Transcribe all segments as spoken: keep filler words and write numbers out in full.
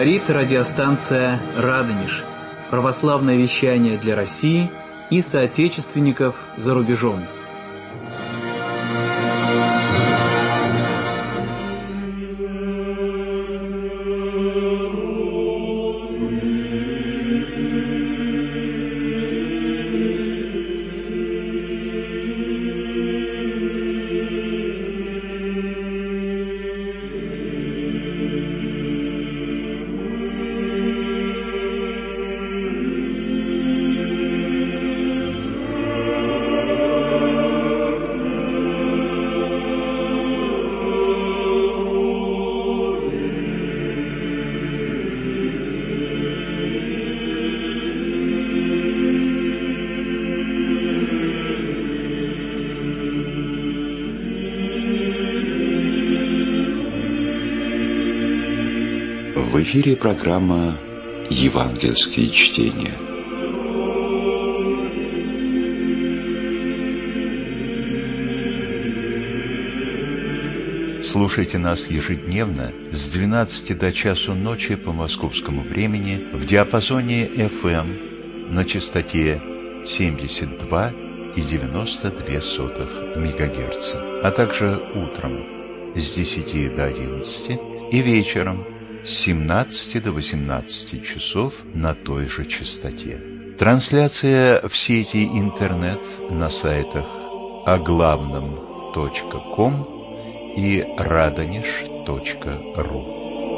Говорит радиостанция «Радонеж». Православное вещание для России и соотечественников за рубежом. В эфире программа «Евангельские чтения». Слушайте нас ежедневно с двенадцати до часу ночи по московскому времени в диапазоне эф эм на частоте семьдесят два и девяносто две сотых мегагерца, а также утром с десяти до одиннадцати и вечером с семнадцати до восемнадцати часов на той же частоте. Трансляция в сети интернет на сайтах оглавном точка ком и радонеж точка ру.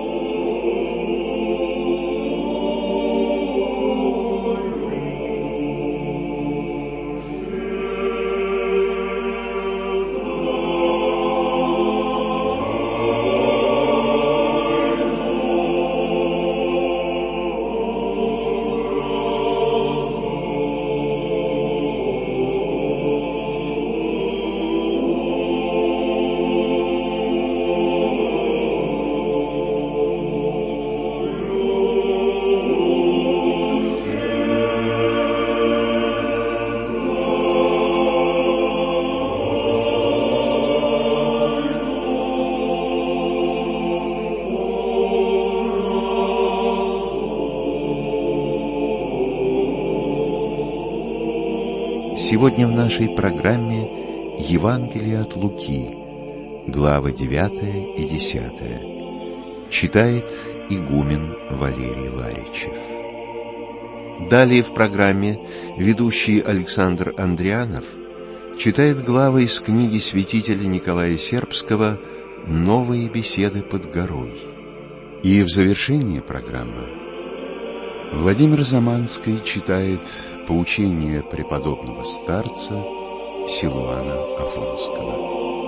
Сегодня в нашей программе Евангелие от Луки, главы девятая и десятая. Читает игумен Валерий Ларичев. Далее в программе ведущий Александр Андрианов читает главы из книги святителя Николая Сербского «Новые беседы под горой». И в завершении программы Владимир Заманский читает поучение преподобного старца Силуана Афонского.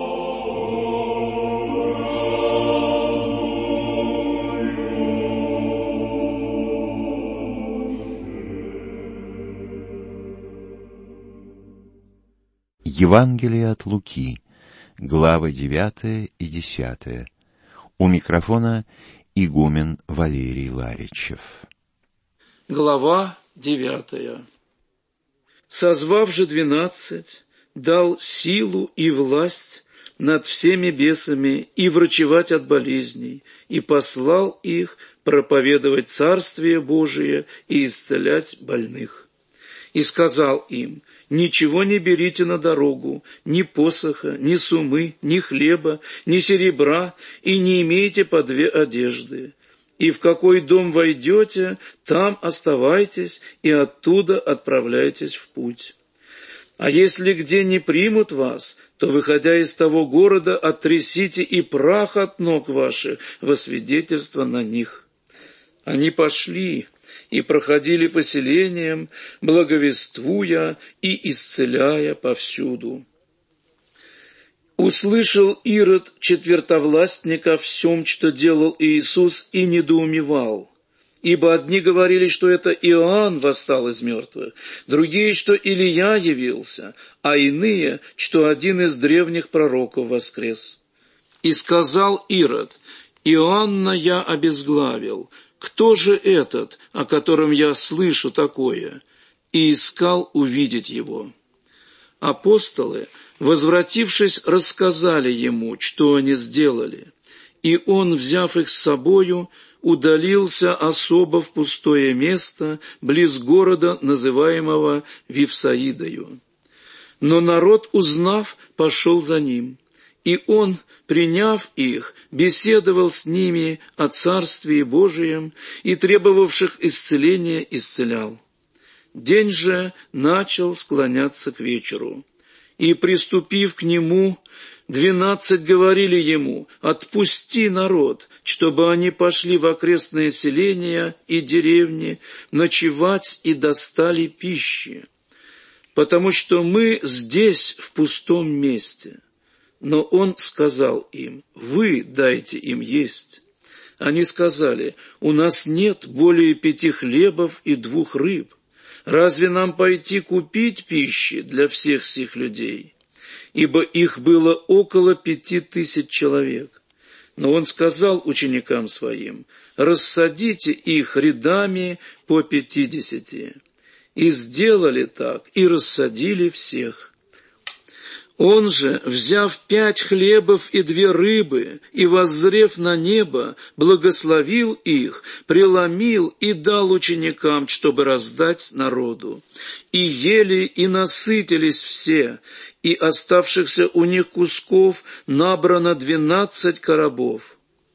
Евангелие от Луки, главы девятая и десятая. У микрофона игумен Валерий Ларичев. Глава девятая. Созвав же двенадцать, дал силу и власть над всеми бесами и врачевать от болезней, и послал их проповедовать Царствие Божие и исцелять больных. И сказал им: ничего не берите на дорогу, ни посоха, ни сумы, ни хлеба, ни серебра, и не имейте по две одежды. И в какой дом войдете, там оставайтесь, и оттуда отправляйтесь в путь. А если где не примут вас, то, выходя из того города, оттрясите и прах от ног ваших во свидетельство на них. Они пошли и проходили по селениям, благовествуя и исцеляя повсюду. Услышал Ирод четвертовластника о всем, что делал Иисус, и недоумевал. Ибо одни говорили, что это Иоанн восстал из мертвых, другие, что Илия явился, а иные, что один из древних пророков воскрес. И сказал Ирод: Иоанна я обезглавил, кто же этот, о котором я слышу такое? И искал увидеть его. Апостолы, возвратившись, рассказали ему, что они сделали. И он, взяв их с собою, удалился особо в пустое место, близ города, называемого Вифсаидою. Но народ, узнав, пошел за ним, и он, приняв их, беседовал с ними о Царствии Божием и требовавших исцеления исцелял. День же начал склоняться к вечеру, и, приступив к нему, двенадцать говорили ему: «Отпусти народ, чтобы они пошли в окрестные селения и деревни ночевать и достали пищи, потому что мы здесь в пустом месте». Но он сказал им: «Вы дайте им есть». Они сказали: «У нас нет более пяти хлебов и двух рыб. Разве нам пойти купить пищи для всех сих людей?» Ибо их было около пяти тысяч человек. Но он сказал ученикам своим: «Рассадите их рядами по пятидесяти». И сделали так, и рассадили всех. Он же, взяв пять хлебов и две рыбы, и воззрев на небо, благословил их, преломил и дал ученикам, чтобы раздать народу. И ели, и насытились все, и оставшихся у них кусков набрано двенадцать коробов.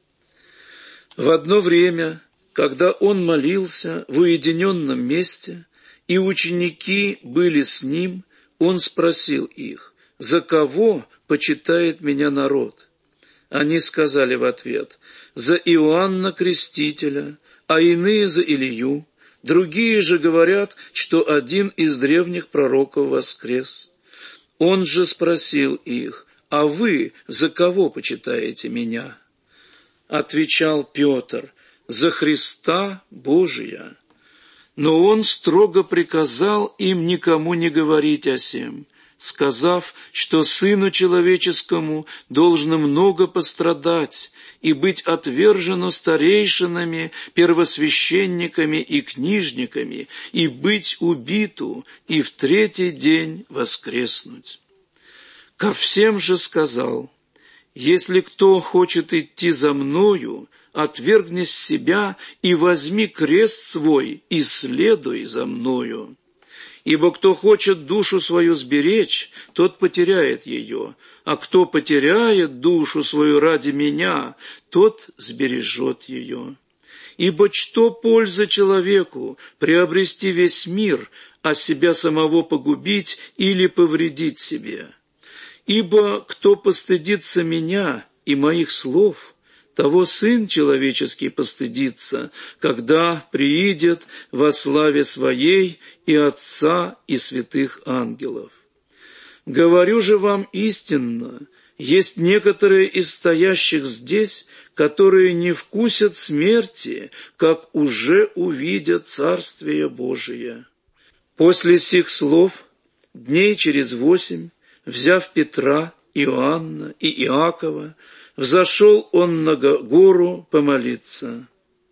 В одно время, когда он молился в уединенном месте, и ученики были с ним, он спросил их: «За кого почитает меня народ?» Они сказали в ответ: «За Иоанна Крестителя, а иные за Илью, другие же говорят, что один из древних пророков воскрес». Он же спросил их: «А вы за кого почитаете меня?» Отвечал Петр: «За Христа Божия». Но он строго приказал им никому не говорить о сем, сказав, что Сыну Человеческому должно много пострадать и быть отвержено старейшинами, первосвященниками и книжниками, и быть убиту, и в третий день воскреснуть. Ко всем же сказал: «Если кто хочет идти за мною, отвергни себя и возьми крест свой, и следуй за мною. Ибо кто хочет душу свою сберечь, тот потеряет ее, а кто потеряет душу свою ради меня, тот сбережет ее. Ибо что польза человеку приобрести весь мир, а себя самого погубить или повредить себе? Ибо кто постыдится меня и моих слов, того Сын Человеческий постыдится, когда приидет во славе Своей и Отца и святых ангелов. Говорю же вам истинно, есть некоторые из стоящих здесь, которые не вкусят смерти, как уже увидят Царствие Божие». После сих слов, дней через восемь, взяв Петра, Иоанна и Иакова, взошел он на гору помолиться.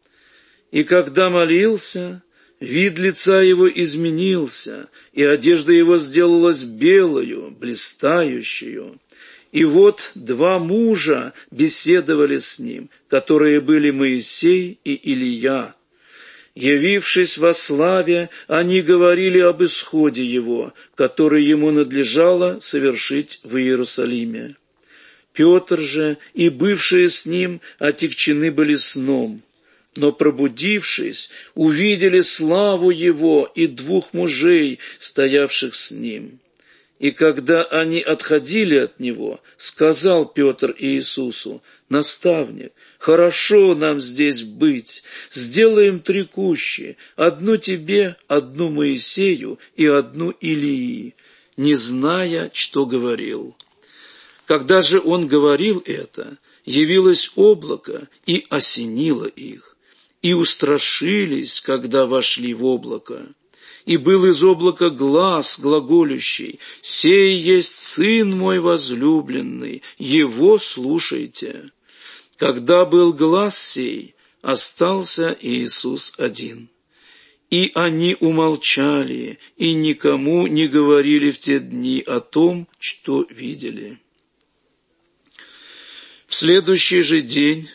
И когда молился, вид лица его изменился, и одежда его сделалась белою, блистающую. И вот два мужа беседовали с ним, которые были Моисей и Илия. Явившись во славе, они говорили об исходе его, который ему надлежало совершить в Иерусалиме. Петр же и бывшие с ним отягчены были сном, но, пробудившись, увидели славу его и двух мужей, стоявших с ним. И когда они отходили от него, сказал Петр Иисусу: «Наставник, хорошо нам здесь быть, сделаем три кущи, одну тебе, одну Моисею и одну Илии», не зная, что говорил. Когда же он говорил это, явилось облако и осенило их, и устрашились, когда вошли в облако. И был из облака глас глаголющий: «Сей есть Сын мой возлюбленный, Его слушайте». Когда был глас сей, остался Иисус один. И они умолчали, и никому не говорили в те дни о том, что видели. В следующий же день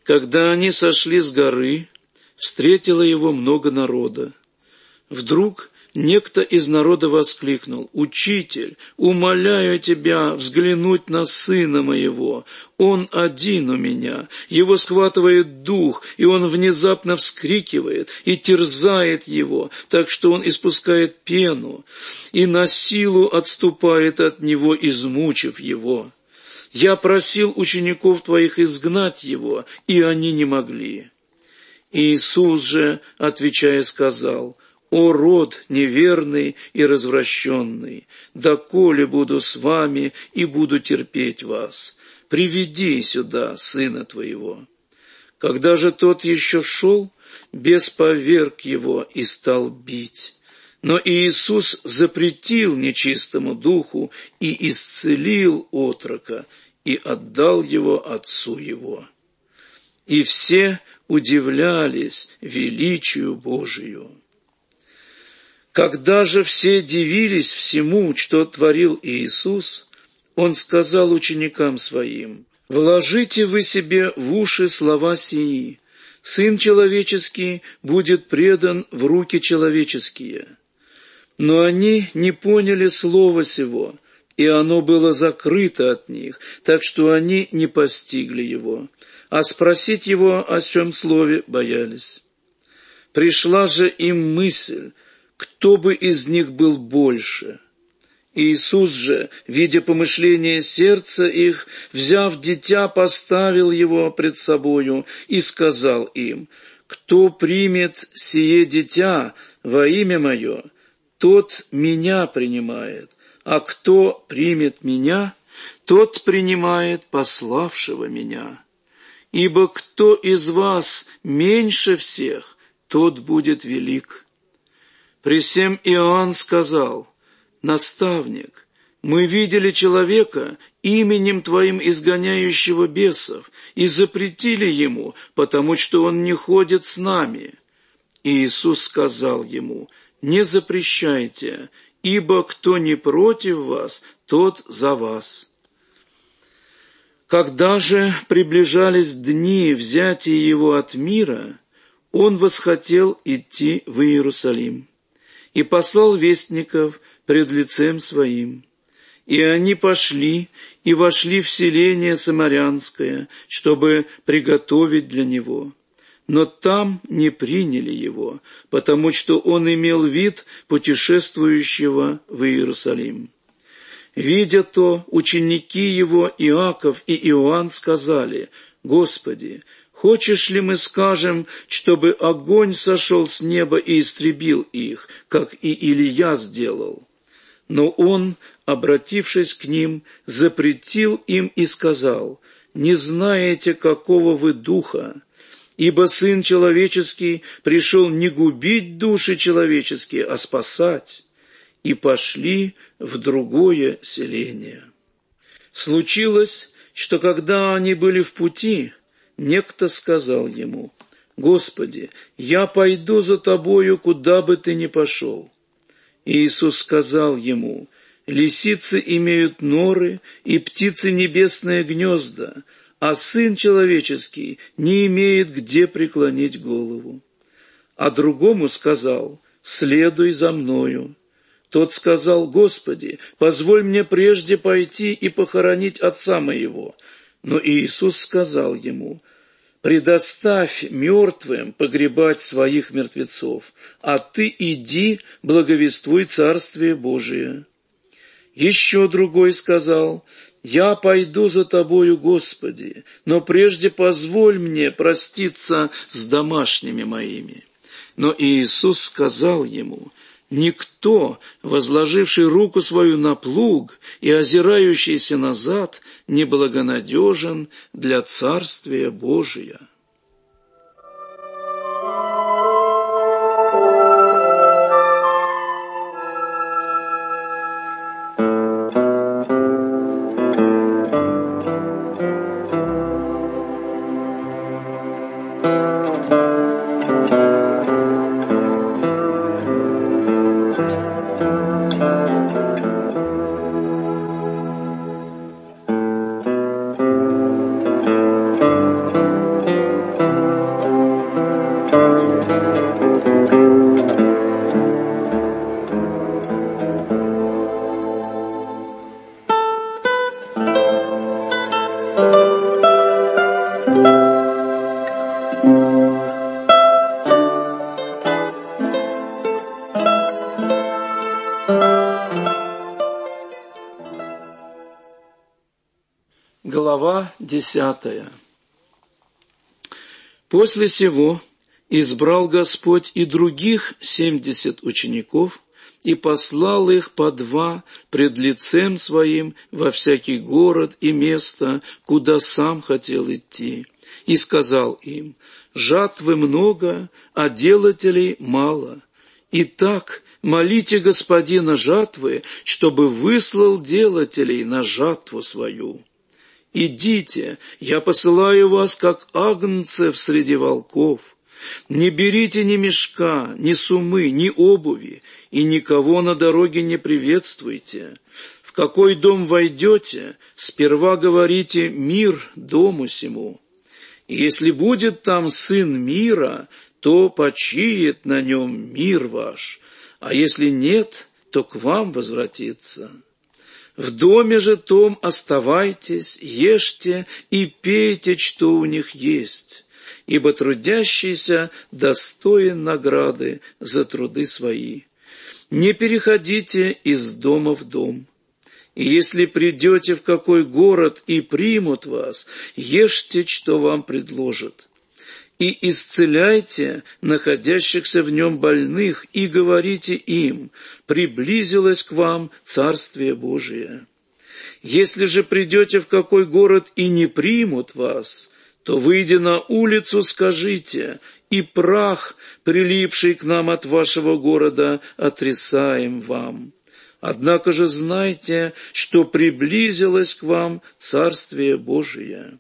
Когда они сошли с горы, встретило его много народа. Вдруг некто из народа воскликнул: «Учитель, умоляю тебя взглянуть на сына моего. Он один у меня, его схватывает дух, и он внезапно вскрикивает и терзает его, так что он испускает пену, и на силу отступает от него, измучив его. Я просил учеников твоих изгнать его, и они не могли». Иисус же, отвечая, сказал: «О род неверный и развращенный, доколе буду с вами и буду терпеть вас? Приведи сюда сына твоего». Когда же тот еще шел, бес поверг его и стал бить. Но Иисус запретил нечистому духу и исцелил отрока, и отдал его отцу его. И все удивлялись величию Божию. Когда же все дивились всему, что творил Иисус, Он сказал ученикам Своим: «Вложите вы себе в уши слова сии. Сын человеческий будет предан в руки человеческие». Но они не поняли слова сего, и оно было закрыто от них, так что они не постигли его, а спросить его о сем слове боялись. Пришла же им мысль, кто бы из них был больше. Иисус же, видя помышление сердца их, взяв дитя, поставил его пред собою и сказал им: «Кто примет сие дитя во имя мое, тот меня принимает, а кто примет меня, тот принимает пославшего меня. Ибо кто из вас меньше всех, тот будет велик». При сем Иоанн сказал: «Наставник, мы видели человека, именем Твоим изгоняющего бесов, и запретили ему, потому что он не ходит с нами». И Иисус сказал ему: «Не запрещайте, ибо кто не против вас, тот за вас». Когда же приближались дни взятия его от мира, он восхотел идти в Иерусалим и послал вестников пред лицем своим. И они пошли и вошли в селение Самарянское, чтобы приготовить для него. Но там не приняли его, потому что он имел вид путешествующего в Иерусалим. Видя то, ученики его Иаков и Иоанн сказали: «Господи, хочешь ли мы скажем, чтобы огонь сошел с неба и истребил их, как и Илия сделал?» Но он, обратившись к ним, запретил им и сказал: «Не знаете, какого вы духа, ибо Сын Человеческий пришел не губить души человеческие, а спасать». И пошли в другое селение. Случилось, что когда они были в пути, некто сказал ему: «Господи, я пойду за тобою, куда бы ты ни пошел». И Иисус сказал ему: «Лисицы имеют норы, и птицы небесные гнезда, а Сын Человеческий не имеет где преклонить голову». А другому сказал: «Следуй за мною». Тот сказал: «Господи, позволь мне прежде пойти и похоронить отца моего». Но Иисус сказал ему: «Предоставь мертвым погребать своих мертвецов, а ты иди, благовествуй Царствие Божие». Еще другой сказал: «Я пойду за тобою, Господи, но прежде позволь мне проститься с домашними моими». Но Иисус сказал ему: «Никто, возложивший руку свою на плуг и озирающийся назад, неблагонадежен для Царствия Божия». Глава десятая. После сего избрал Господь и других семьдесят учеников, и послал их по два пред лицем Своим во всякий город и место, куда сам хотел идти, и сказал им: жатвы много, а делателей мало. Итак, молите Господина жатвы, чтобы выслал делателей на жатву свою. Идите, я посылаю вас, как агнцев среди волков. Не берите ни мешка, ни сумы, ни обуви, и никого на дороге не приветствуйте. В какой дом войдете, сперва говорите: мир дому сему. И если будет там сын мира, то почиет на нем мир ваш, а если нет, то к вам возвратится. В доме же том оставайтесь, ешьте и пейте, что у них есть, ибо трудящийся достоин награды за труды свои. Не переходите из дома в дом. И если придете в какой город и примут вас, ешьте, что вам предложат. И исцеляйте находящихся в нем больных, и говорите им: приблизилось к вам Царствие Божие. Если же придете в какой город и не примут вас, то, выйдя на улицу, скажите: и прах, прилипший к нам от вашего города, отрисаем вам. Однако же знайте, что приблизилось к вам Царствие Божие.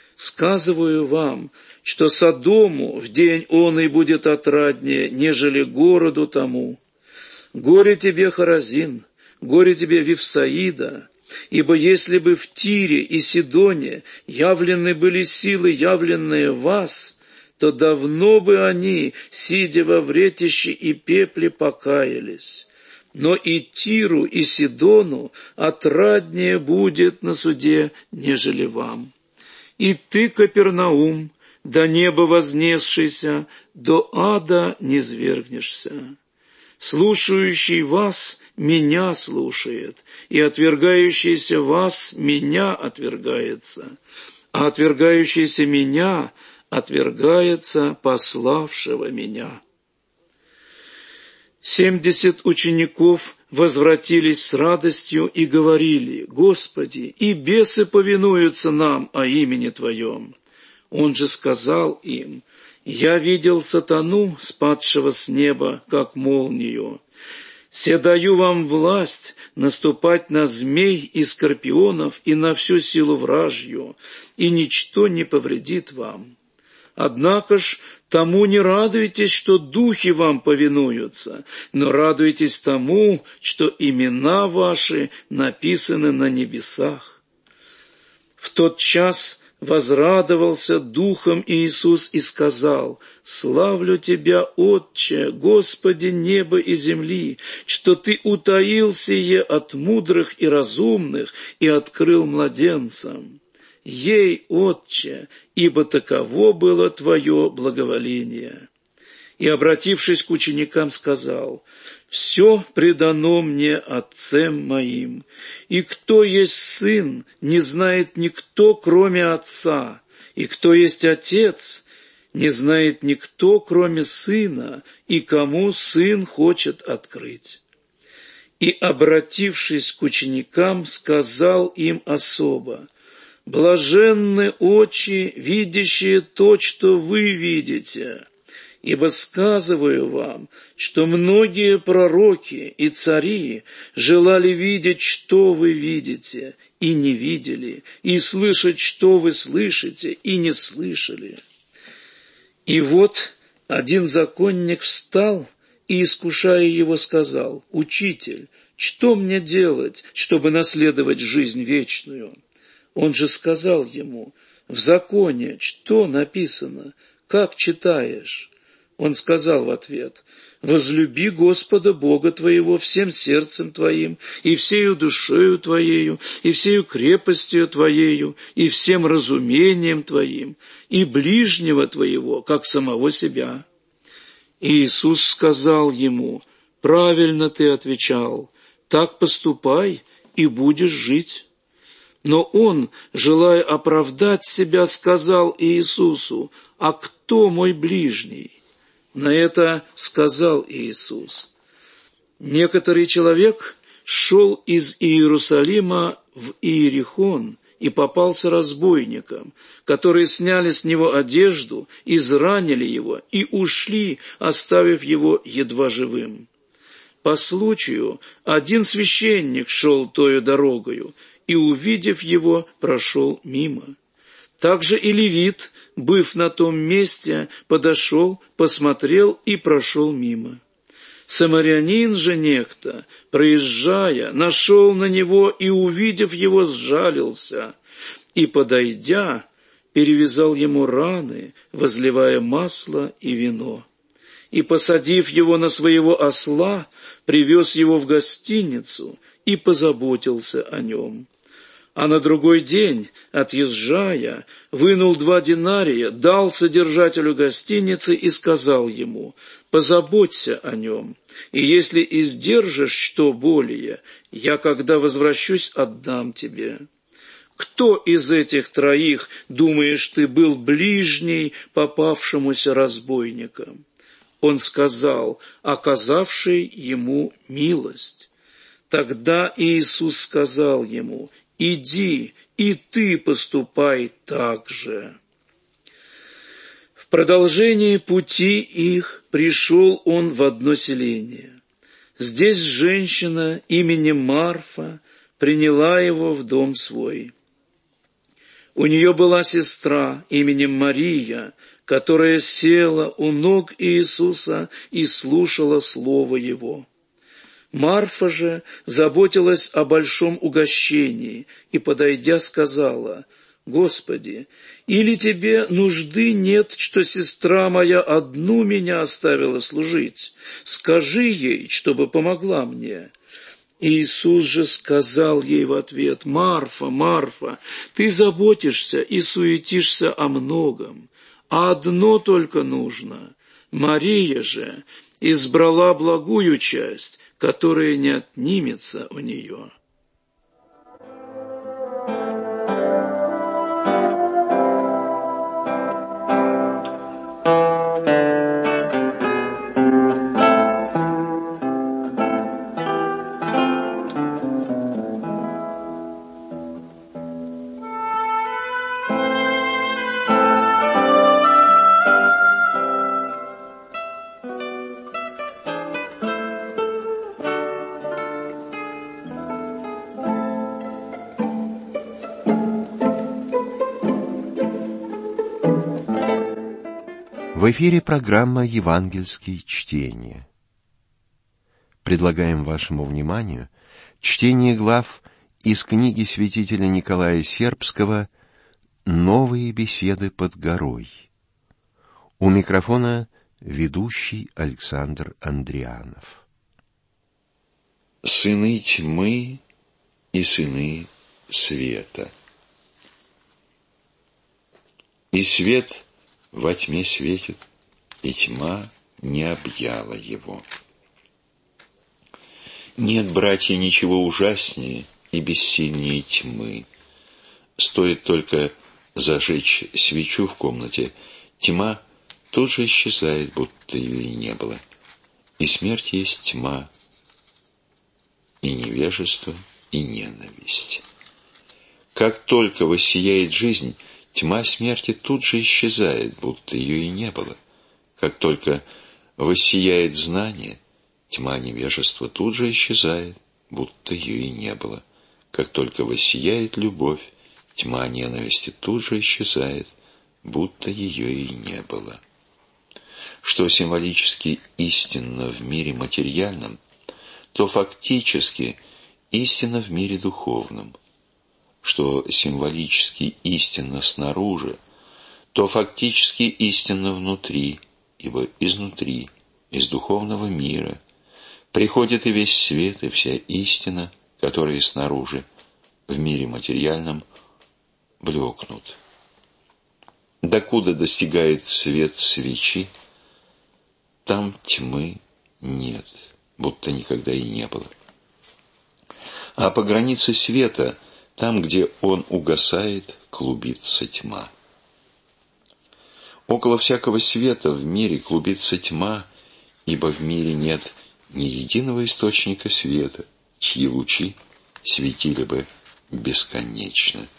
Сказываю вам, что Содому в день он и будет отраднее, нежели городу тому. Горе тебе, Хоразин, горе тебе, Вифсаида, ибо если бы в Тире и Сидоне явлены были силы, явленные в вас, то давно бы они, сидя во вретище и пепле, покаялись. Но и Тиру, и Сидону отраднее будет на суде, нежели вам. И ты, Капернаум, до неба вознесшийся, до ада низвергнешься. Слушающий вас меня слушает, и отвергающийся вас меня отвергается, а отвергающийся меня отвергается пославшего меня». Семьдесят учеников возвратились с радостью и говорили: «Господи, и бесы повинуются нам о имени Твоем». Он же сказал им: «Я видел сатану, спадшего с неба, как молнию. Се даю вам власть наступать на змей и скорпионов и на всю силу вражью, и ничто не повредит вам. Однако ж тому не радуйтесь, что духи вам повинуются, но радуйтесь тому, что имена ваши написаны на небесах». В тот час возрадовался духом Иисус и сказал: «Славлю Тебя, Отче, Господи неба и земли, что Ты утаил сие от мудрых и разумных и открыл младенцам. Ей, Отче, ибо таково было Твое благоволение». И, обратившись к ученикам, сказал: «Все предано мне Отцем моим, и кто есть Сын, не знает никто, кроме Отца, и кто есть Отец, не знает никто, кроме Сына, и кому Сын хочет открыть». И, обратившись к ученикам, сказал им особо: «Блаженны очи, видящие то, что вы видите. Ибо сказываю вам, что многие пророки и цари желали видеть, что вы видите, и не видели, и слышать, что вы слышите, и не слышали». И вот один законник встал и, искушая его, сказал: «Учитель, что мне делать, чтобы наследовать жизнь вечную?» Он же сказал ему: «В законе что написано? Как читаешь?» Он сказал в ответ: «Возлюби Господа Бога твоего всем сердцем твоим, и всею душею твоею, и всею крепостью твоею, и всем разумением твоим, и ближнего твоего, как самого себя». И Иисус сказал ему: «Правильно ты отвечал, так поступай, и будешь жить». Но он, желая оправдать себя, сказал Иисусу: «А кто мой ближний?» На это сказал Иисус: «Некоторый человек шел из Иерусалима в Иерихон и попался разбойникам, которые сняли с него одежду, изранили его и ушли, оставив его едва живым. По случаю один священник шел тою дорогою и, увидев его, прошел мимо. Также и левит, быв на том месте, подошел, посмотрел и прошел мимо. Самарянин же некто, проезжая, нашел на него и, увидев его, сжалился, и, подойдя, перевязал ему раны, возливая масло и вино. И, посадив его на своего осла, привез его в гостиницу и позаботился о нем. А на другой день, отъезжая, вынул два динария, дал содержателю гостиницы и сказал ему: «Позаботься о нем, и если издержишь что более, я, когда возвращусь, отдам тебе». Кто из этих троих, думаешь ты, был ближний попавшемуся разбойникам? Он сказал: оказавший ему милость. Тогда Иисус сказал ему: «Иди, и ты поступай так же». В продолжении пути их пришел он в одно селение. Здесь женщина именем Марфа приняла его в дом свой. У нее была сестра именем Мария, которая села у ног Иисуса и слушала слово Его. Марфа же заботилась о большом угощении и, подойдя, сказала: «Господи, или тебе нужды нет, что сестра моя одну меня оставила служить? Скажи ей, чтобы помогла мне». Иисус же сказал ей в ответ: «Марфа, Марфа, ты заботишься и суетишься о многом, а одно только нужно. Мария же избрала благую часть, которая не отнимется у нее». В эфире программа «Евангельские чтения». Предлагаем вашему вниманию чтение глав из книги святителя Николая Сербского «Новые беседы под горой». У микрофона ведущий Александр Андрианов. Сыны тьмы и сыны света. И свет во тьме светит, и тьма не объяла его. Нет, братья, ничего ужаснее и бессильнее тьмы. Стоит только зажечь свечу в комнате, тьма тут же исчезает, будто ее и не было. И смерть есть тьма, и невежество, и ненависть. Как только воссияет жизнь, тьма смерти тут же исчезает, будто ее и не было. Как только воссияет знание, тьма невежества тут же исчезает, будто ее и не было. Как только воссияет любовь, тьма ненависти тут же исчезает, будто ее и не было. Что символически истинно в мире материальном, то фактически истинно в мире духовном. Что символически истинно снаружи, то фактически истинно внутри, ибо изнутри, из духовного мира, приходит и весь свет, и вся истина, которые снаружи, в мире материальном, блекнут. Докуда достигает свет свечи, там тьмы нет, будто никогда и не было. А по границе света Там, где он угасает, клубится тьма. Около всякого света в мире клубится тьма, ибо в мире нет ни единого источника света, чьи лучи светили бы бесконечно.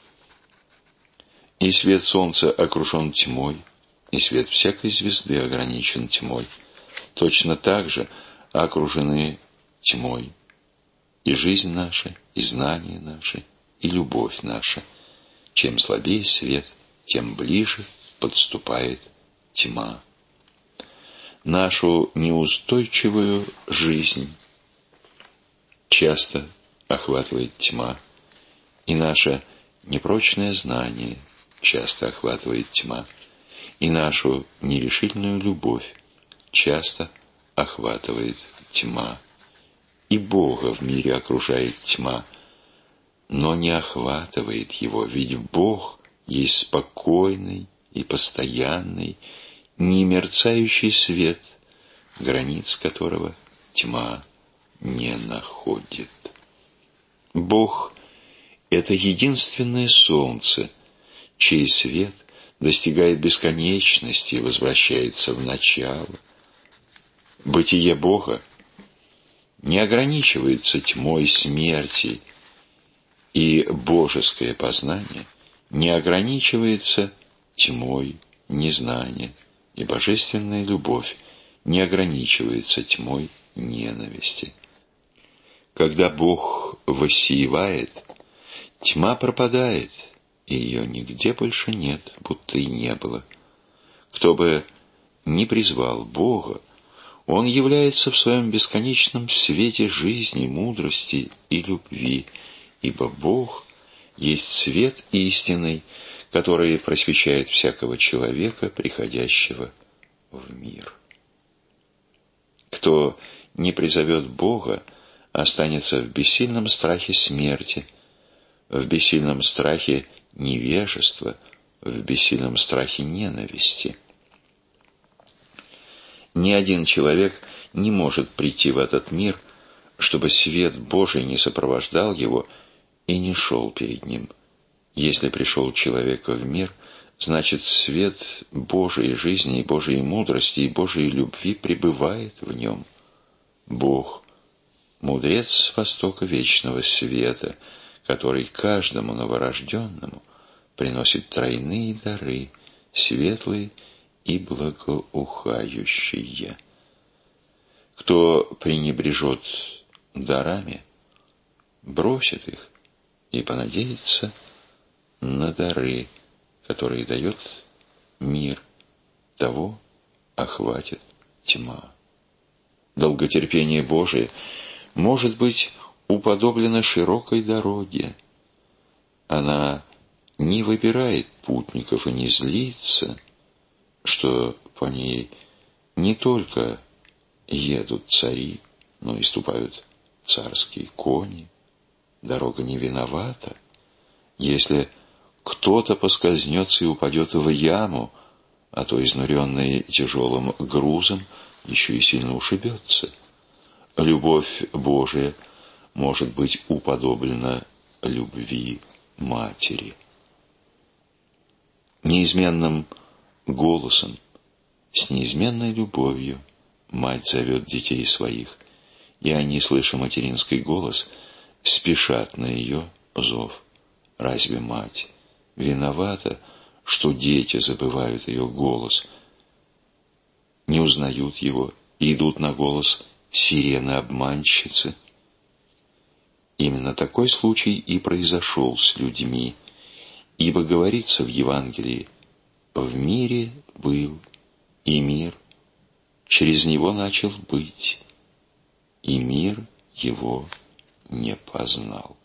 И свет солнца окружен тьмой, и свет всякой звезды ограничен тьмой. Точно так же окружены тьмой и жизнь наша, и знание наше, и любовь наша. Чем слабее свет, тем ближе подступает тьма. Нашу неустойчивую жизнь часто охватывает тьма, и наше непрочное знание часто охватывает тьма, и нашу нерешительную любовь часто охватывает тьма. И Бога в мире окружает тьма, но не охватывает его, ведь Бог есть спокойный и постоянный, немерцающий свет, границ которого тьма не находит. Бог — это единственное солнце, чей свет достигает бесконечности и возвращается в начало. Бытие Бога не ограничивается тьмой смерти, и божеское познание не ограничивается тьмой незнания, и божественная любовь не ограничивается тьмой ненависти. Когда Бог воссиевает, тьма пропадает, и ее нигде больше нет, будто и не было. Кто бы ни призвал Бога, Он является в своем бесконечном свете жизни, мудрости и любви, ибо Бог есть свет истинный, который просвещает всякого человека, приходящего в мир. Кто не призовет Бога, останется в бессильном страхе смерти, в бессильном страхе невежества, в бессильном страхе ненависти. Ни один человек не может прийти в этот мир, чтобы свет Божий не сопровождал его и не шел перед ним. Если пришел человек в мир, значит, свет Божией жизни, Божией мудрости и Божией любви пребывает в нем. Бог — мудрец с востока вечного света, который каждому новорожденному приносит тройные дары, светлые и благоухающие. Кто пренебрежет дарами, бросит их и понадеется на дары, которые дает мир, того охватит тьма. Долготерпение Божие может быть уподоблено широкой дороге. Она не выбирает путников и не злится, что по ней не только едут цари, но и ступают царские кони. Дорога не виновата. Если кто-то поскользнется и упадет в яму, а то, изнуренный тяжелым грузом, еще и сильно ушибется. Любовь Божия может быть уподоблена любви матери. Неизменным голосом, с неизменной любовью мать зовет детей своих, и они, слыша материнский голос, спешат на ее зов. Разве мать виновата, что дети забывают ее голос, не узнают его и идут на голос сирены-обманщицы? Именно такой случай и произошел с людьми, ибо говорится в Евангелии: «В мире был, и мир через него начал быть, и мир его не познал».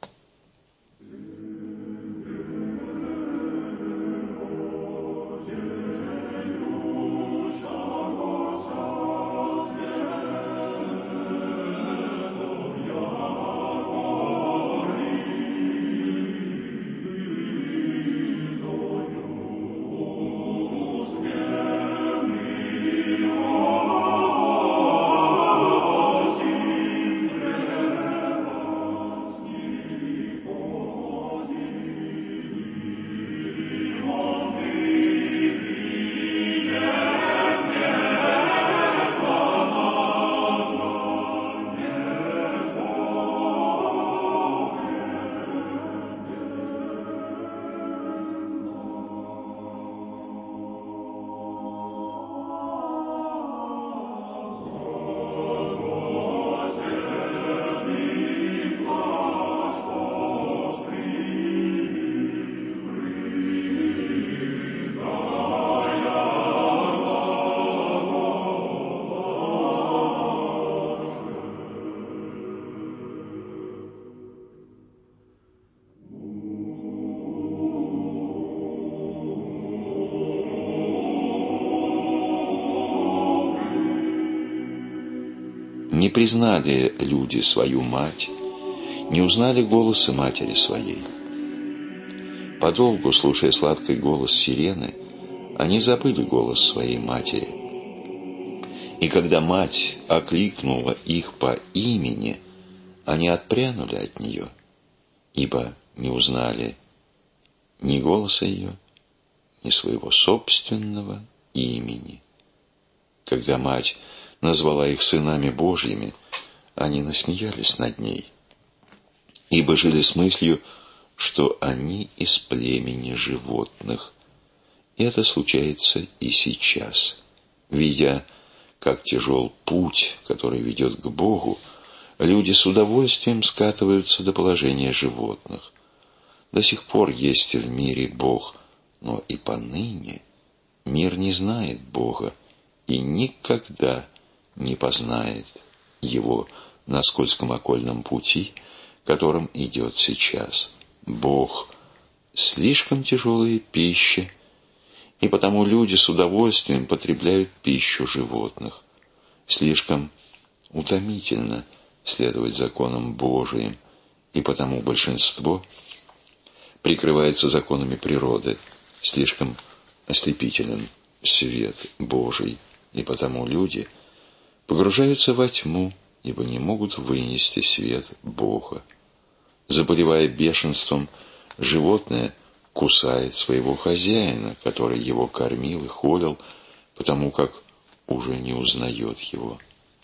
признали люди свою мать, не узнали голоса матери своей. Подолгу, слушая сладкий голос сирены, они забыли голос своей матери. И когда мать окликнула их по имени, они отпрянули от нее, ибо не узнали ни голоса ее, ни своего собственного имени. Когда мать назвала их сынами Божьими, они насмеялись над ней, ибо жили с мыслью, что они из племени животных. И это случается и сейчас. Видя, как тяжел путь, который ведет к Богу, люди с удовольствием скатываются до положения животных. До сих пор есть в мире Бог, но и поныне мир не знает Бога и никогда не познает Его на скользком окольном пути, которым идет сейчас. Бог – слишком тяжелая пища, и потому люди с удовольствием потребляют пищу животных. Слишком утомительно следовать законам Божиим, и потому большинство прикрывается законами природы. Слишком ослепителен свет Божий, и потому люди погружаются во тьму, ибо не могут вынести свет Бога. Заболевая бешенством, животное кусает своего хозяина, который его кормил и холил, потому как уже не узнает его.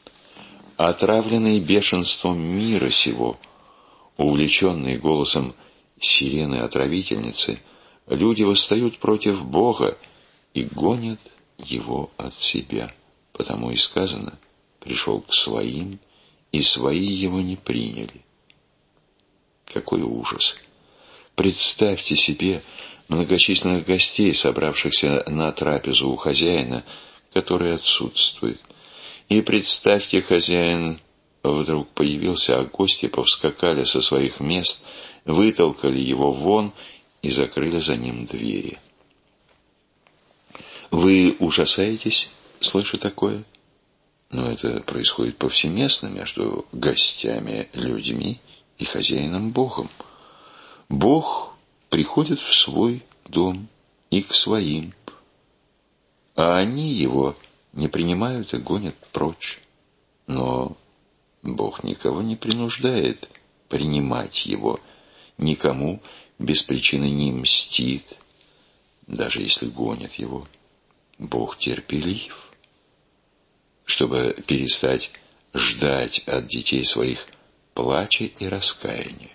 Отравленные бешенством мира сего, увлеченные голосом сирены-отравительницы, люди восстают против Бога и гонят его от себя. Потому и сказано: пришел к своим, и свои его не приняли. Какой ужас! Представьте себе многочисленных гостей, собравшихся на трапезу у хозяина, который отсутствует. И представьте, хозяин вдруг появился, а гости повскакали со своих мест, вытолкали его вон и закрыли за ним двери. Вы ужасаетесь, слыша такое? Но это происходит повсеместно между гостями, людьми и хозяином Богом. Бог приходит в свой дом и к своим, а они его не принимают и гонят прочь. Но Бог никого не принуждает принимать его, никому без причины не мстит, даже если гонят его. Бог терпелив, чтобы перестать ждать от детей своих плача и раскаяния.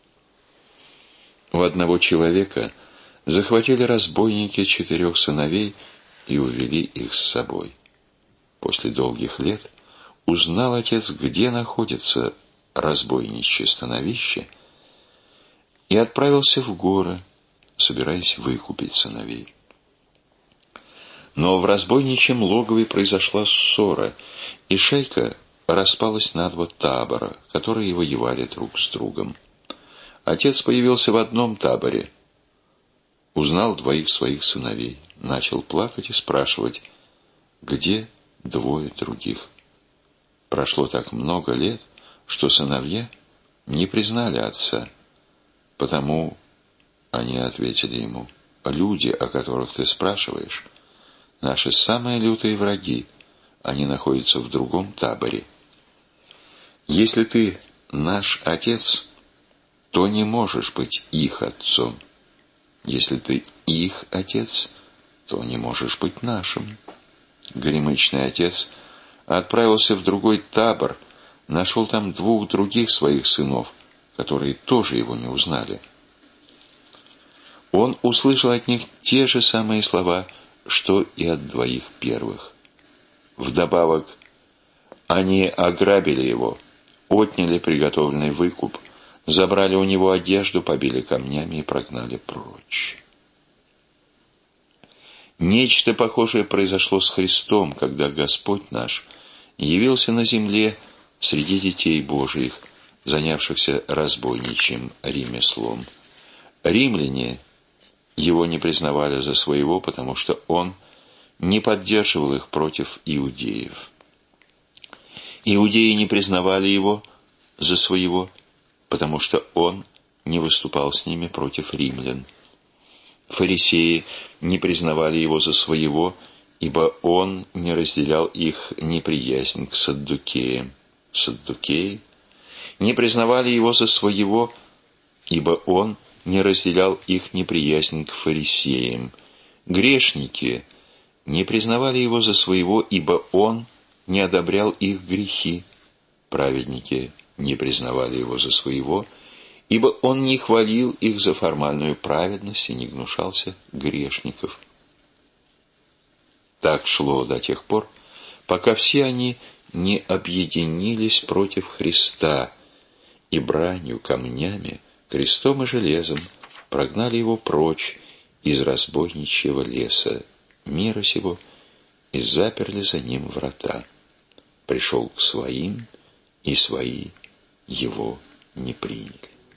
У одного человека захватили разбойники четырех сыновей и увели их с собой. После долгих лет узнал отец, где находится разбойничье становище, и отправился в горы, собираясь выкупить сыновей. Но в разбойничьем логове произошла ссора, и шайка распалась на два табора, которые воевали друг с другом. Отец появился в одном таборе, узнал двоих своих сыновей, начал плакать и спрашивать, где двое других. Прошло так много лет, что сыновья не признали отца, потому они ответили ему: люди, о которых ты спрашиваешь, наши самые лютые враги, они находятся в другом таборе. Если ты наш отец, то не можешь быть их отцом. Если ты их отец, то не можешь быть нашим. Горемычный отец отправился в другой табор, нашел там двух других своих сынов, которые тоже его не узнали. Он услышал от них те же самые слова, что и от двоих первых. Вдобавок, они ограбили его, отняли приготовленный выкуп, забрали у него одежду, побили камнями и прогнали прочь. Нечто похожее произошло с Христом, когда Господь наш явился на земле среди детей Божиих, занявшихся разбойничьим ремеслом. Римляне его не признавали за своего, потому что он не поддерживал их против иудеев. Иудеи не признавали его за своего, потому что он не выступал с ними против римлян. Фарисеи не признавали его за своего, ибо он не разделял их неприязнь к саддукеям. Саддукеи не признавали его за своего, ибо он не разделял их неприязнь к фарисеям. Грешники не признавали его за своего, ибо он не одобрял их грехи. Праведники не признавали его за своего, ибо он не хвалил их за формальную праведность и не гнушался грешников. Так шло до тех пор, пока все они не объединились против Христа и бранью, камнями, крестом и железом прогнали его прочь из разбойничьего леса мира сего и заперли за ним врата. Пришел к своим, и свои его не приняли.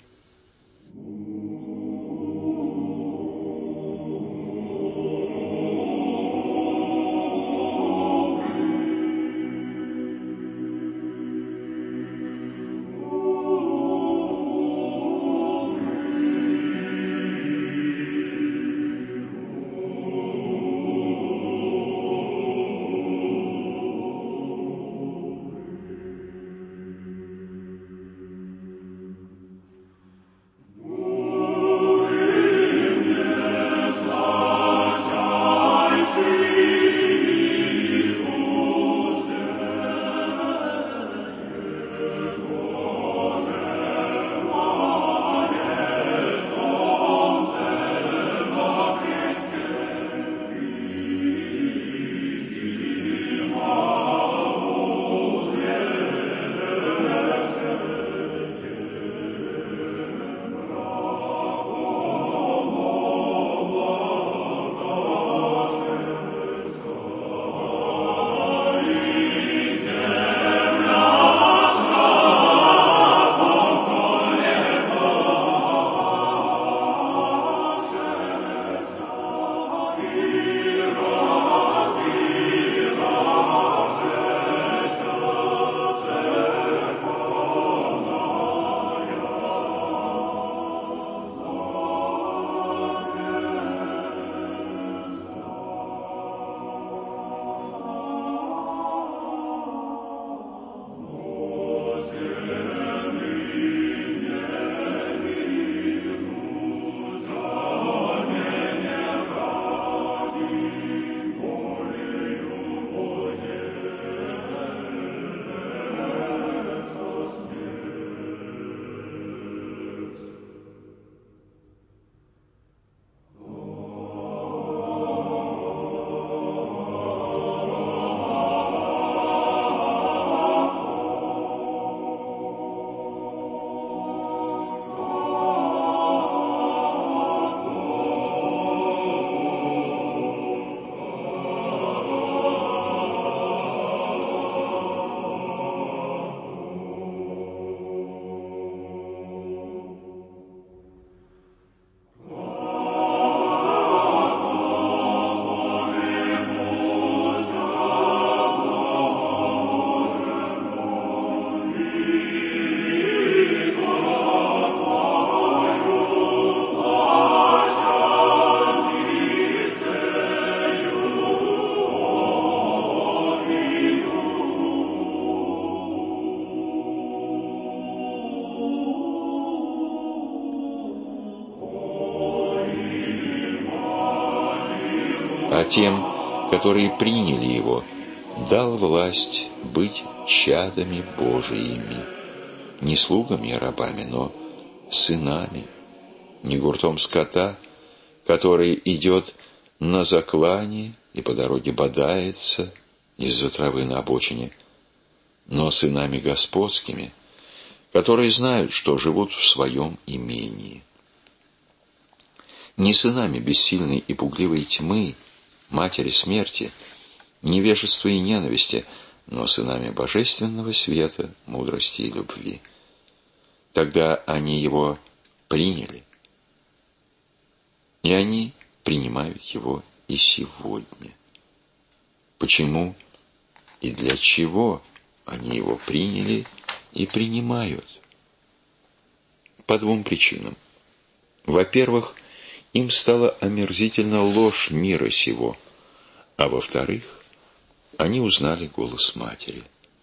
А тем, которые приняли его, дал власть быть чадами Божиими, не слугами и рабами, но сынами, не гуртом скота, который идет на заклане и по дороге бодается из-за травы на обочине, но сынами господскими, которые знают, что живут в своем имении. Не сынами бессильной и пугливой тьмы, матери смерти, невежества и ненависти, но сынами божественного света, мудрости и любви. Тогда они его приняли, и они принимают его и сегодня. Почему и для чего они его приняли и принимают? По двум причинам. Во-первых, им стала омерзительна ложь мира сего, а во-вторых, они узнали голос матери.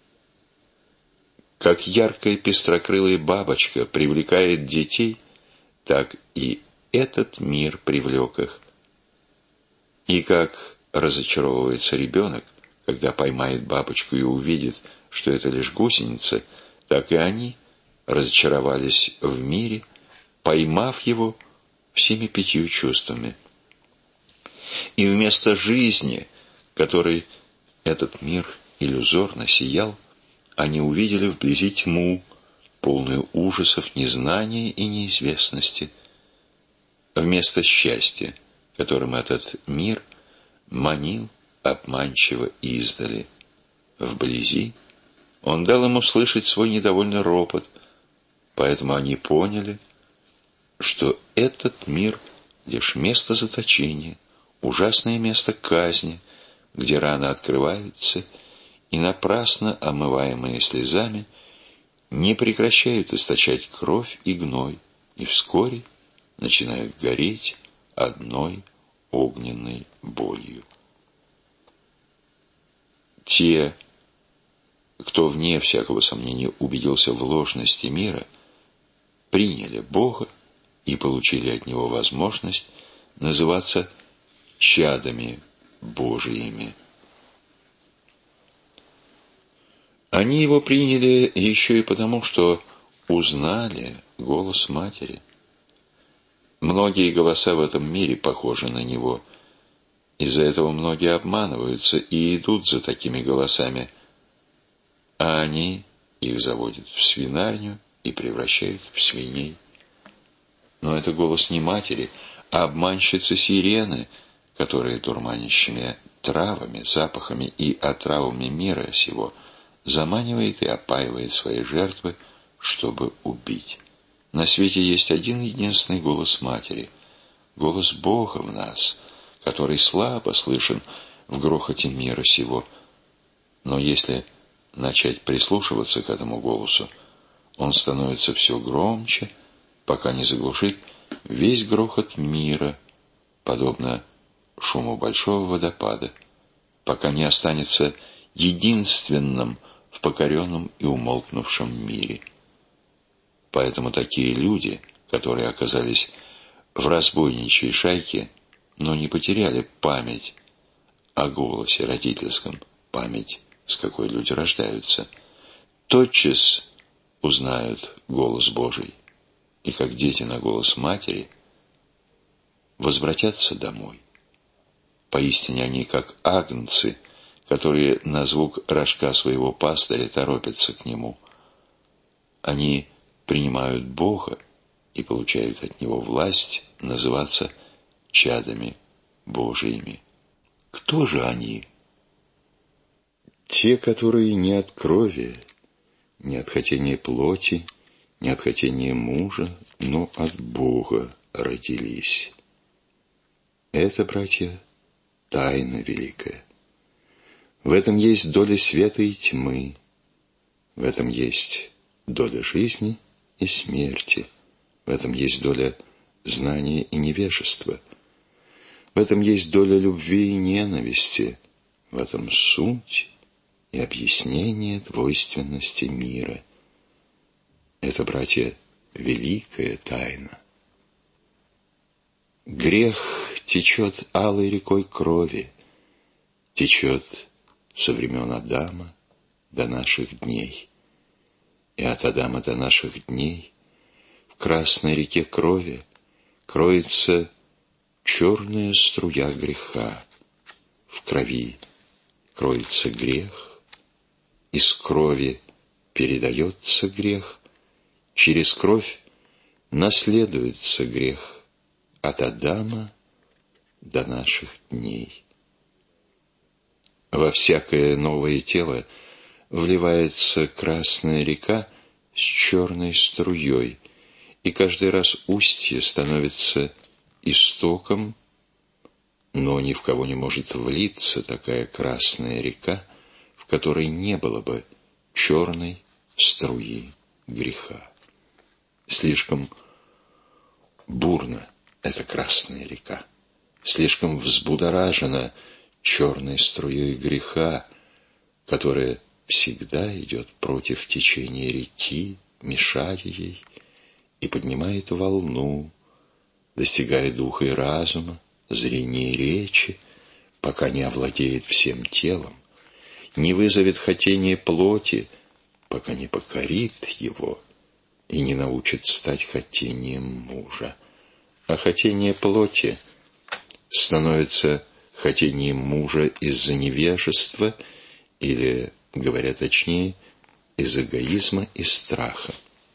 Как яркая пестрокрылая бабочка привлекает детей, так и этот мир привлек их. И как разочаровывается ребенок, когда поймает бабочку и увидит, что это лишь гусеница, так и они разочаровались в мире, поймав его всеми пятью чувствами. И вместо жизни, которой этот мир иллюзорно сиял, они увидели вблизи тьму, полную ужасов, незнания и неизвестности. Вместо счастья, которым этот мир манил обманчиво издали, вблизи он дал им услышать свой недовольный ропот, поэтому они поняли, что этот мир — лишь место заточения, ужасное место казни, где раны открываются, и напрасно омываемые слезами не прекращают источать кровь и гной, и вскоре начинают гореть одной огненной болью. Те, кто вне всякого сомнения убедился в ложности мира, приняли Бога и получили от Него возможность называться чадами Божиими. Они Его приняли еще и потому, что узнали голос матери. Многие голоса в этом мире похожи на Него. Из-за этого многие обманываются и идут за такими голосами, а они их заводят в свинарню и превращают в свиней. Но это голос не матери, а обманщицы Сирены, которые дурманящими травами, запахами и отравами мира сего заманивает и опаивает свои жертвы, чтобы убить. На свете есть один единственный голос матери, голос Бога в нас, который слабо слышен в грохоте мира сего. Но если начать прислушиваться к этому голосу, он становится все громче, пока не заглушит весь грохот мира, подобно шуму большого водопада, пока не останется единственным в покоренном и умолкнувшем мире. Поэтому такие люди, которые оказались в разбойничьей шайке, но не потеряли память о голосе родительском, память, с какой люди рождаются, тотчас узнают голос Божий, и как дети на голос матери возвратятся домой. Поистине они, как агнцы, которые на звук рожка своего пастыря торопятся к нему. Они принимают Бога и получают от Него власть называться чадами Божиими. Кто же они? Те, которые не от крови, не от хотения плоти, не от хотения мужа, но от Бога родились. Это, братья, тайна великая. В этом есть доля света и тьмы, в этом есть доля жизни и смерти, в этом есть доля знания и невежества, в этом есть доля любви и ненависти, в этом суть и объяснение двойственности мира. Это, братья, великая тайна. Грех течет алой рекой крови, течет со времен Адама до наших дней. И от Адама до наших дней в красной реке крови кроется черная струя греха. В крови кроется грех, из крови передается грех, через кровь наследуется грех от Адама до наших дней. Во всякое новое тело вливается красная река с черной струей, и каждый раз устье становится истоком, но ни в кого не может влиться такая красная река, в которой не было бы черной струи греха. Слишком бурно эта красная река, слишком взбудоражена черной струей греха, которая всегда идет против течения реки, мешая ей, и поднимает волну, достигая духа и разума, зрения и речи, пока не овладеет всем телом, не вызовет хотение плоти, пока не покорит его и не научит стать хотением мужа. А хотение плоти становится хотением мужа из-за невежества или, говоря точнее, из эгоизма и страха.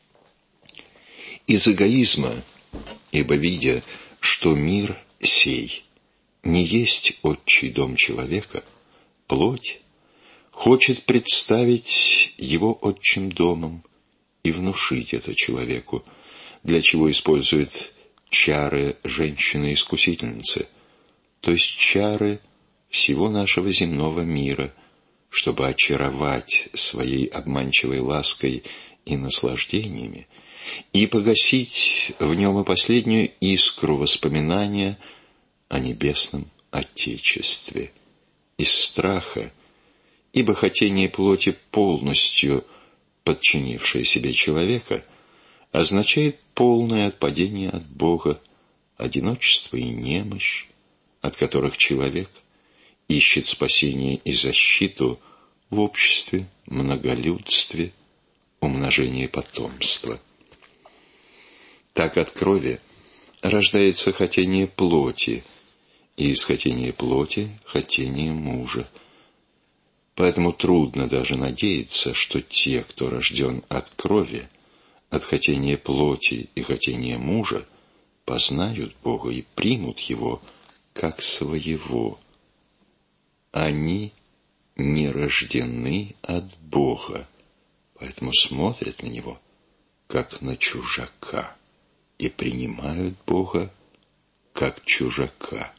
Из эгоизма, ибо видя, что мир сей не есть отчий дом человека, плоть хочет представить его отчим домом и внушить это человеку, для чего использует чары женщины-искусительницы, то есть чары всего нашего земного мира, чтобы очаровать своей обманчивой лаской и наслаждениями и погасить в нем и последнюю искру воспоминания о небесном Отечестве. Из страха, ибо хотение плоти, полностью подчинившее себе человека, означает полное отпадение от Бога, одиночество и немощь, от которых человек ищет спасение и защиту в обществе, многолюдстве, умножении потомства. Так от крови рождается хотение плоти, и из хотения плоти – хотение мужа. Поэтому трудно даже надеяться, что те, кто рожден от крови, от хотения плоти и хотения мужа, познают Бога и примут Его как своего. Они не рождены от Бога, поэтому смотрят на Него как на чужака и принимают Бога как чужака.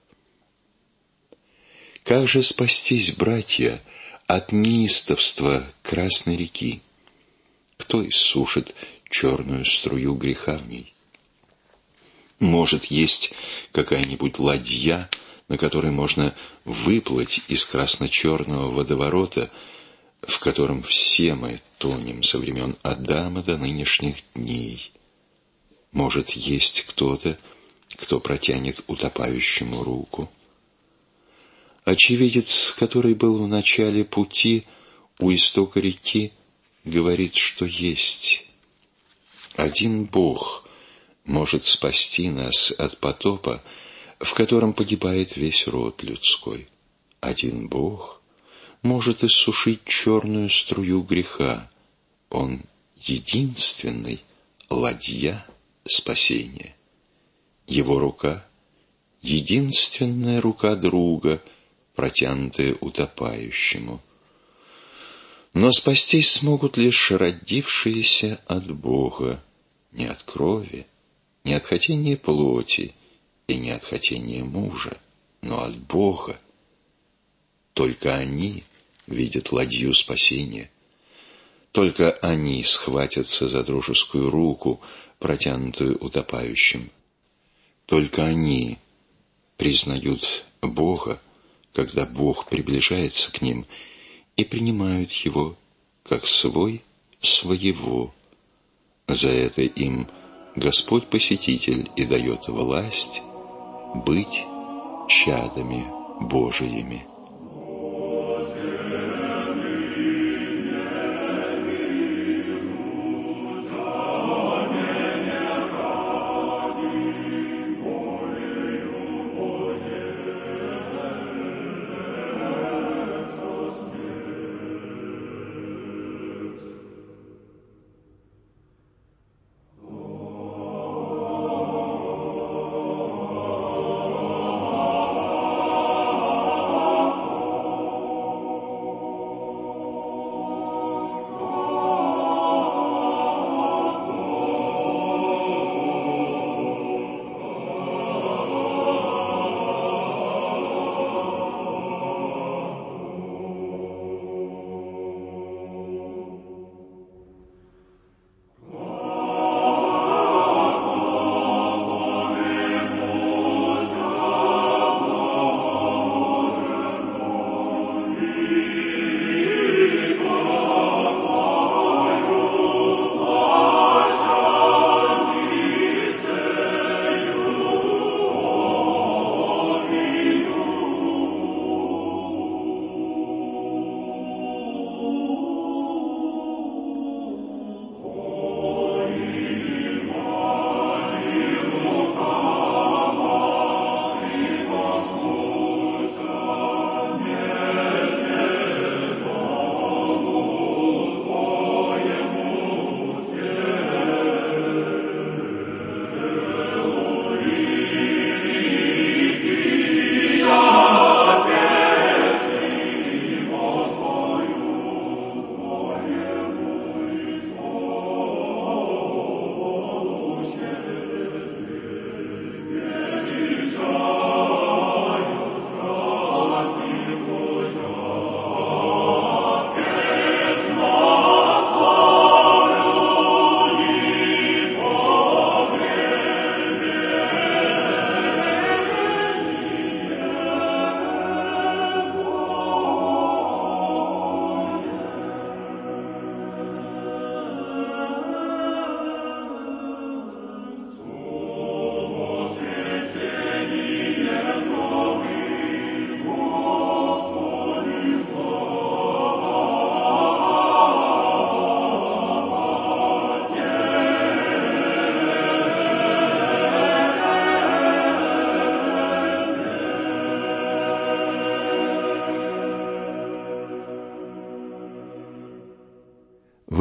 Как же спастись, братья, от неистовства Красной реки? Кто иссушит черную струю греха в ней? Может, есть какая-нибудь ладья, на которой можно выплыть из красно-черного водоворота, в котором все мы тонем со времен Адама до нынешних дней? Может, есть кто-то, кто протянет утопающему руку? Очевидец, который был в начале пути у истока реки, говорит, что есть. Один Бог может спасти нас от потопа, в котором погибает весь род людской. Один Бог может иссушить черную струю греха. Он единственный ладья спасения. Его рука — единственная рука друга, протянутая утопающему. Но спастись смогут лишь родившиеся от Бога, не от крови, не от хотения плоти и не от хотения мужа, но от Бога. Только они видят ладью спасения. Только они схватятся за дружескую руку, протянутую утопающим. Только они признают Бога, когда Бог приближается к ним, и принимают Его как свой своего. За это им Господь-Посетитель и дает власть быть чадами Божиими.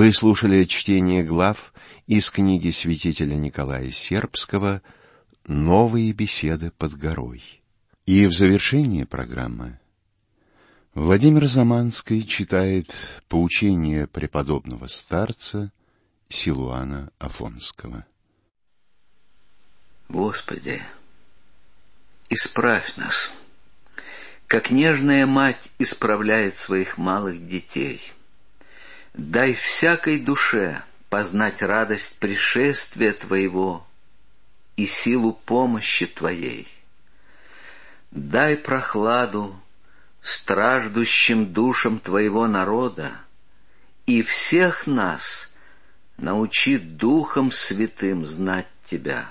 Вы слушали чтение глав из книги святителя Николая Сербского «Новые беседы под горой». И в завершении программы Владимир Заманский читает поучение преподобного старца Силуана Афонского. Господи, исправь нас, как нежная мать исправляет своих малых детей. Дай всякой душе познать радость пришествия Твоего и силу помощи Твоей. Дай прохладу страждущим душам Твоего народа и всех нас научи Духом Святым знать Тебя.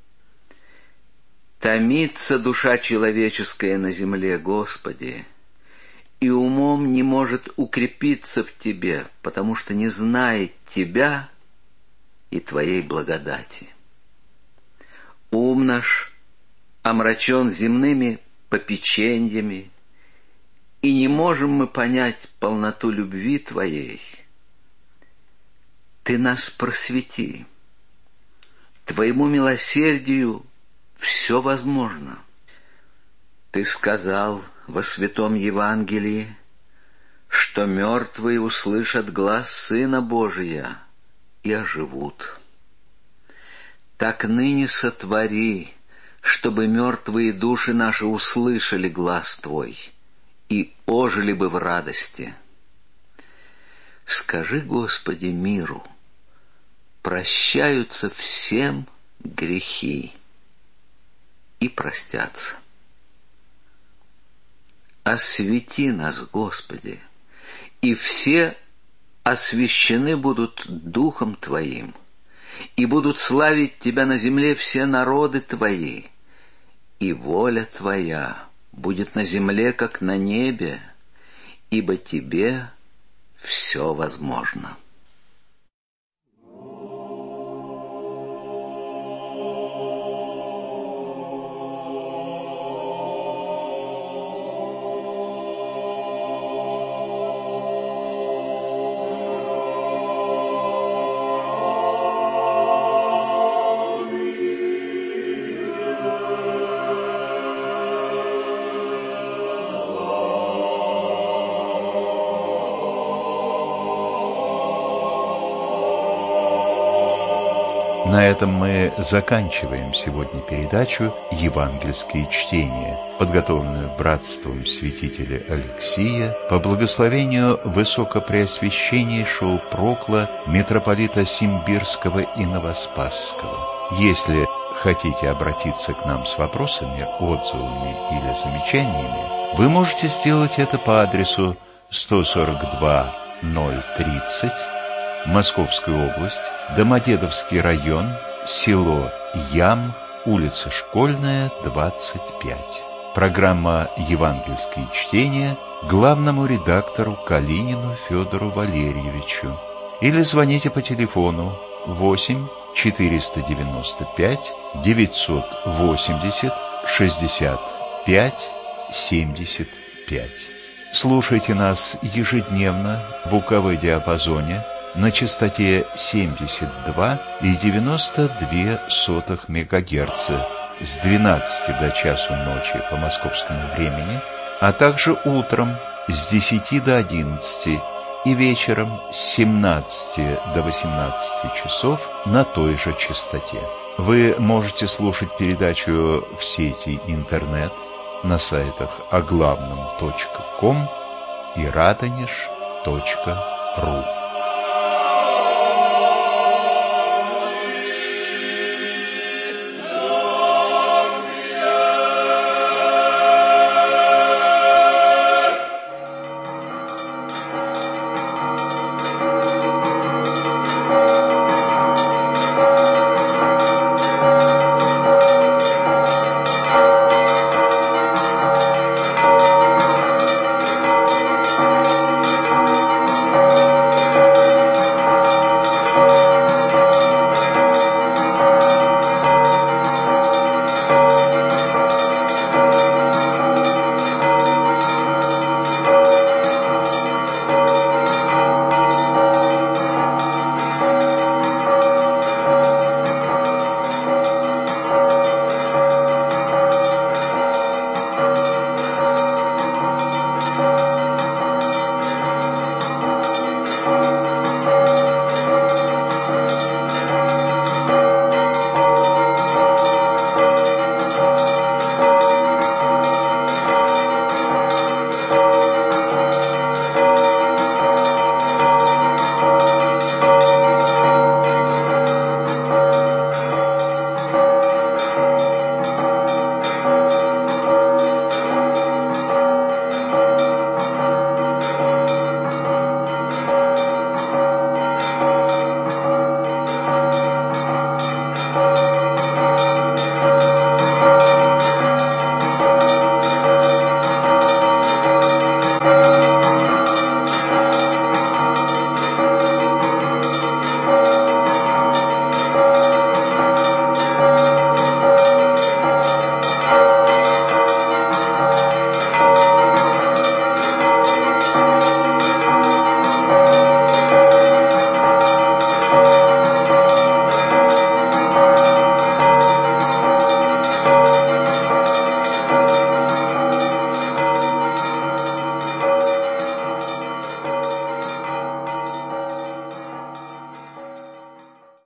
Томится душа человеческая на земле, Господи, и умом не может укрепиться в Тебе, потому что не знает Тебя и Твоей благодати. Ум наш омрачен земными попеченьями, и не можем мы понять полноту любви Твоей. Ты нас просвети. Твоему милосердию все возможно. Ты сказал во Святом Евангелии, что мертвые услышат глас Сына Божия и оживут. Так ныне сотвори, чтобы мертвые души наши услышали глас Твой и ожили бы в радости. Скажи, Господи, миру, прощаются всем грехи и простятся. Освети нас, Господи, и все освящены будут Духом Твоим, и будут славить Тебя на земле все народы Твои, и воля Твоя будет на земле, как на небе, ибо Тебе все возможно. На этом мы заканчиваем сегодня передачу «Евангельские чтения», подготовленную братством святителя Алексия по благословению высокопреосвященнейшего прокла митрополита Симбирского и Новоспасского. Если хотите обратиться к нам с вопросами, отзывами или замечаниями, вы можете сделать это по адресу сто сорок два ноль тридцать, Московская область, Домодедовский район, село Ям, улица Школьная, двадцать пять. Программа «Евангельские чтения» главному редактору Калинину Федору Валерьевичу. Или звоните по телефону восемь четыреста девяносто пять девятьсот восемьдесят шестьдесят пять семьдесят пять. Слушайте нас ежедневно в УКВ-диапазоне на частоте семьдесят два и девяносто две сотых мегагерца с двенадцати до часу ночи по московскому времени, а также утром с десяти до одиннадцати и вечером с семнадцати до восемнадцати часов на той же частоте. Вы можете слушать передачу в сети интернет на сайтах оглавном точка ком и радонеж точка ру.